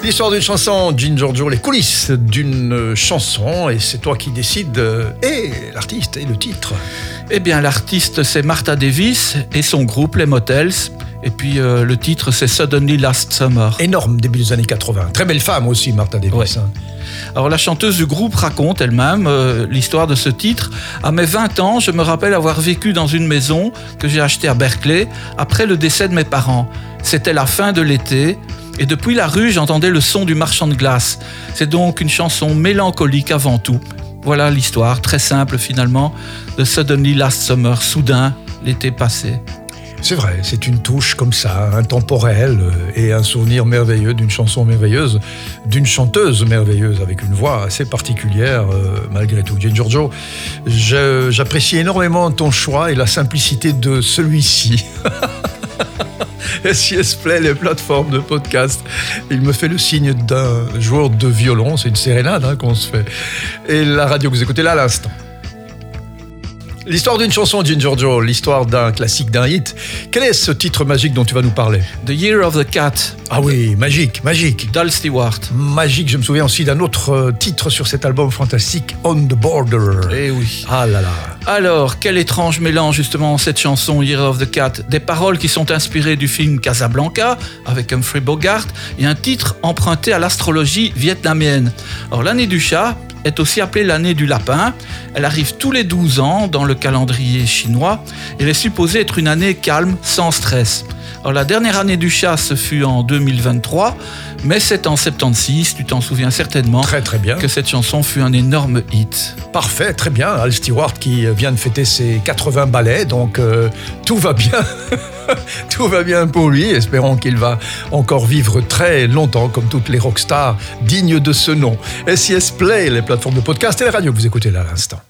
L'histoire d'une chanson, Ginger Joe, les coulisses d'une chanson, et c'est toi qui décides, et l'artiste et le titre. Eh bien, l'artiste, c'est Martha Davis et son groupe, les Motels. Et puis, le titre, c'est Suddenly Last Summer. Énorme, début des années 80. Très belle femme aussi, Martha Davis. Ouais. Alors, la chanteuse du groupe raconte elle-même l'histoire de ce titre. À mes 20 ans, je me rappelle avoir vécu dans une maison que j'ai achetée à Berkeley après le décès de mes parents. C'était la fin de l'été. Et depuis la rue, j'entendais le son du marchand de glace. C'est donc une chanson mélancolique avant tout. Voilà l'histoire, très simple finalement, de Suddenly Last Summer, soudain, l'été passé. C'est vrai, c'est une touche comme ça, intemporelle, et un souvenir merveilleux d'une chanson merveilleuse, d'une chanteuse merveilleuse, avec une voix assez particulière, malgré tout. Ginger Joe, j'apprécie énormément ton choix et la simplicité de celui-ci. SIS Play, les plateformes de podcast. Il me fait le signe d'un joueur de violon, c'est une sérénade qu'on se fait. Et la radio que vous écoutez là à l'instant. L'histoire d'une chanson, Ginger Joe, l'histoire d'un classique, d'un hit. Quel est ce titre magique dont tu vas nous parler? The Year of the Cat. Ah oui, magique, magique. Dal Stewart. Magique, je me souviens aussi d'un autre titre sur cet album fantastique, On the Border. Eh oui. Ah là là. Alors, quel étrange mélange justement cette chanson Year of the Cat, des paroles qui sont inspirées du film Casablanca avec Humphrey Bogart et un titre emprunté à l'astrologie vietnamienne. Alors l'année du chat est aussi appelée l'année du lapin. Elle arrive tous les 12 ans dans le calendrier chinois. Elle est supposée être une année calme, sans stress. Alors, la dernière année du chat, ce fut en 2023, mais c'est en 76, tu t'en souviens certainement, très, très bien, que cette chanson fut un énorme hit. Parfait, très bien. Al Stewart qui vient de fêter ses 80 ballets, donc tout va bien. Tout va bien pour lui. Espérons qu'il va encore vivre très longtemps, comme toutes les rockstars dignes de ce nom. SIS Play, les plateformes de podcast et les radios que vous écoutez là à l'instant.